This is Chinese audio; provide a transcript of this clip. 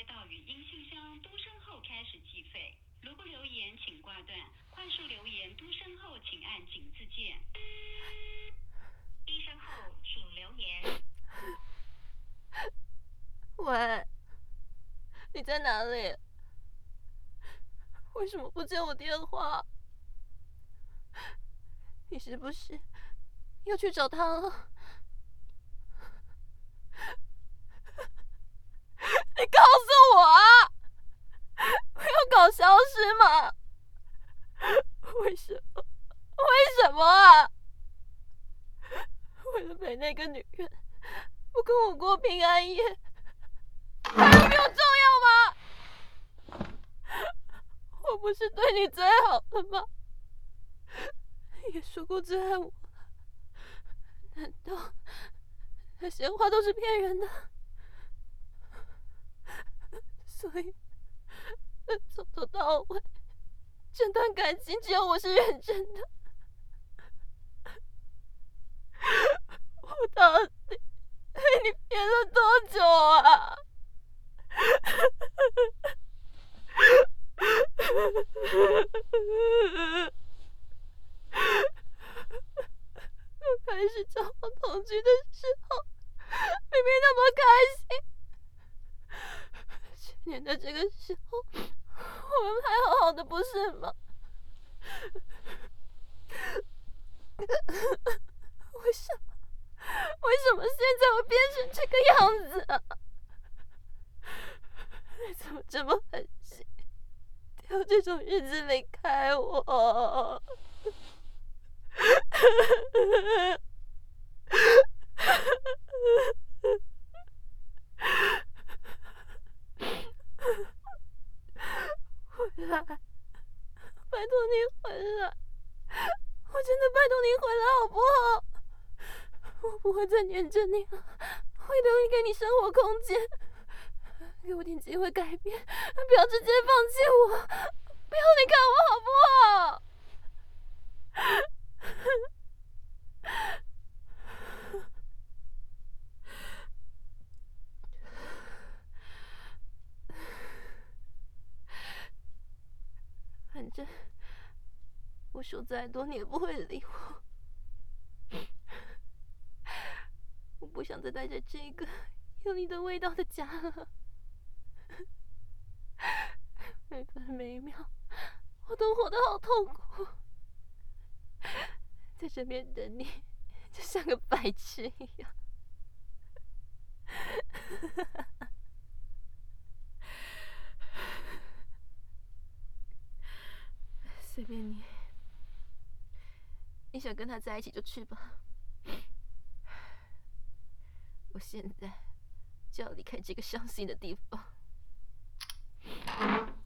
到语音信箱嘟声后开始计费。如不留言请挂断，快速留言嘟声后请按井字键。低声后请留言。 喂，你在哪里？为什么不接我电话？你是不是又去找他了？你告诉我啊！我要搞消失吗？为什么？为什么啊？为了陪那个女人，不跟我过平安夜，还有比我重要吗？我不是对你最好的吗？也说过最爱我了，难道那些话都是骗人的？所以从头到尾，整段感情只有我是认真的。我到底被你骗了多久啊？刚开始交往同居的时候，明明那么开心，去年的这个时候，我们还好好的，不是吗？为什么？为什么现在会变成这个样子啊？你怎么这么狠心，挑这种日子离开我？回来，拜托你回来！我真的拜托你回来好不好？我不会再黏着你了，会留给你生活空间，给我点机会改变，不要直接放弃我，不要离开我好不好？反正我说再多你也不会理我，我不想再待在这个有你的味道的家了。每分每一秒我都活得好痛苦，在这边等你就像个白痴一样。随便你，你想跟他在一起就去吧。我现在就要离开这个伤心的地方。